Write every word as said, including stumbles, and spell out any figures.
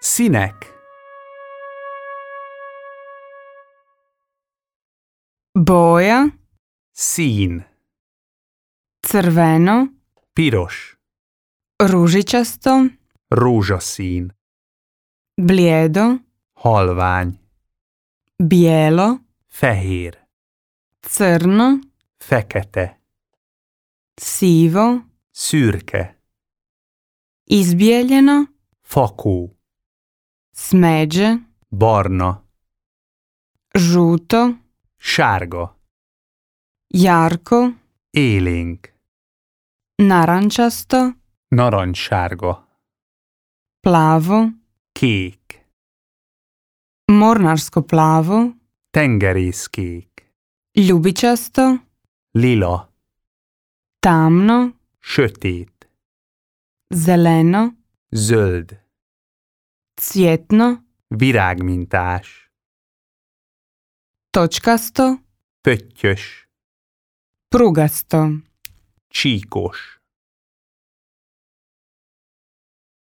Színek. Boja, Szín. crveno, Piros. ružičasto, Rózsaszín. bljedo, Halvány. bijelo, Fehér. crno, Fekete. sivo, Szürke. izbijeljeno, Fakó. smeđe, Barna. žuto, Sárga. jarko, Élénk. narančasto, Narancssárga. plavo, Kék. mornarsko plavo, Tengerészkék. ljubičasto, Lila. tamno, Sötét. zeleno, Zöld. cvjetno, Virágmintás. točkasto, Pöttyös. prugasto. Csíkos.